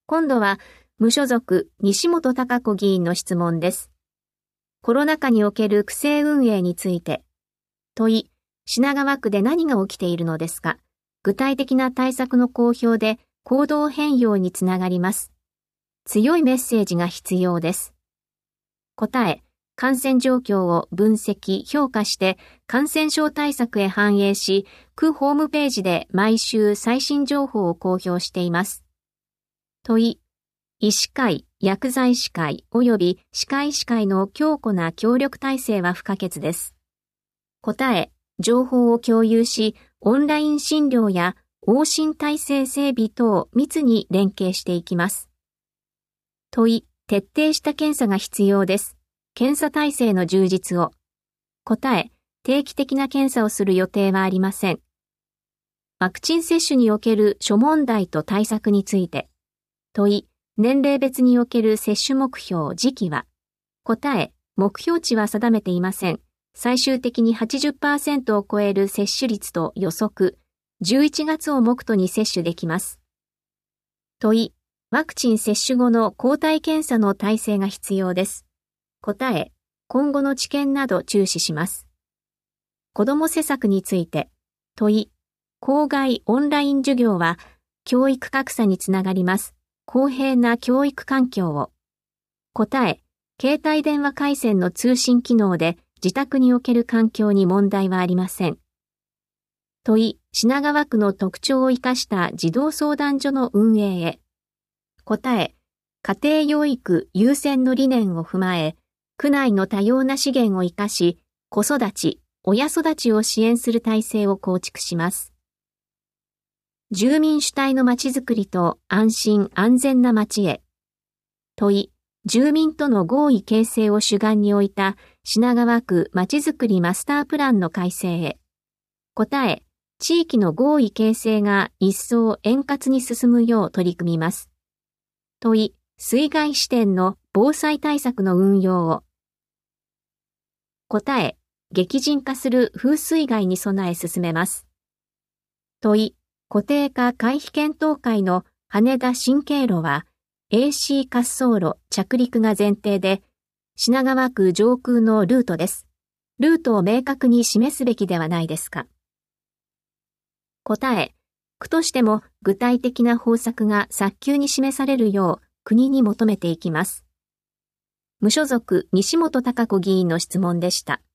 今度は無所属西本貴子議員の質問です。コロナ禍における区政運営について。問い、品川区で何が起きているのですか？具体的な対策の公表で行動変容につながります。強いメッセージが必要です。答え、感染状況を分析・評価して感染症対策へ反映し、区ホームページで毎週最新情報を公表しています。問い、医師会、薬剤師会及び歯科医師会の強固な協力体制は不可欠です。答え、情報を共有し、オンライン診療や往診体制整備等密に連携していきます。問い、徹底した検査が必要です。検査体制の充実を。答え、定期的な検査をする予定はありません。ワクチン接種における諸問題と対策について。問い、年齢別における接種目標時期は。答え、目標値は定めていません。最終的に 80% を超える接種率と予測、11月を目途に接種できます。問い、ワクチン接種後の抗体検査の体制が必要です。答え、今後の知見など注視します。子ども施策について。問い、校外オンライン授業は教育格差につながります。公平な教育環境を。答え、携帯電話回線の通信機能で自宅における環境に問題はありません。問い、品川区の特徴を生かした児童相談所の運営へ。答え、家庭養育優先の理念を踏まえ、区内の多様な資源を生かし、子育ち、親育ちを支援する体制を構築します。住民主体のまちづくりと安心安全なまちへ。問い、住民との合意形成を主眼に置いた品川区まちづくりマスタープランの改正へ。答え、地域の合意形成が一層円滑に進むよう取り組みます。問い、水害視点の防災対策の運用を。答え、激甚化する風水害に備え進めます。問い、固定化回避検討会の羽田新経路は AC 滑走路着陸が前提で、品川区上空のルートです。ルートを明確に示すべきではないですか。答え、区としても具体的な方策が早急に示されるよう国に求めていきます。無所属西本貴子議員の質問でした。